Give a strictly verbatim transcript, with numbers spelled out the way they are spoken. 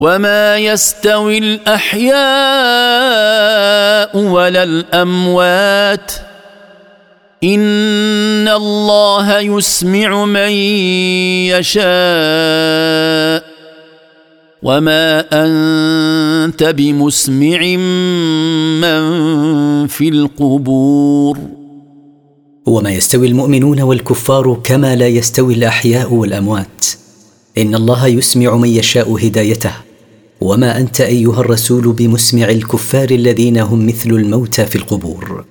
وما يستوي الأحياء ولا الأموات إن الله يسمع من يشاء وما أنت بمسمع من في القبور. وما يستوي المؤمنون والكفار كما لا يستوي الأحياء والأموات إن الله يسمع من يشاء هدايته وما أنت أيها الرسول بمسمع الكفار الذين هم مثل الموتى في القبور.